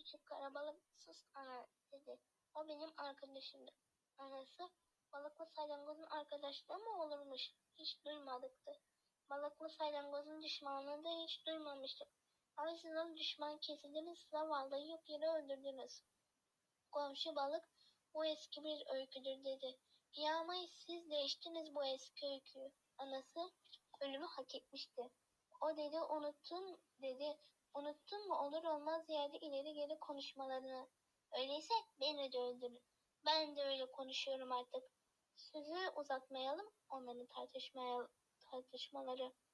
Küçük karabalık sus ana dedi. O benim arkadaşımdı. Anası balıkla salyangozun arkadaşlığı mı olurmuş? Hiç duymadıktı. Balıkla salyangozun düşmanlığını da hiç duymamıştık. Ama siz onu düşman kesildiniz, zavallı yere öldürdünüz. Komşu balık bu eski bir öyküdür dedi. İyi ama siz değiştiniz bu eski öyküyü. Anası ölümü hak etmişti. O dedi unuttun mu olur olmaz yerde ileri geri konuşmalarını. Öyleyse beni de öldürün. Ben de öyle konuşuyorum artık. Sözü uzatmayalım onların tartışmaları.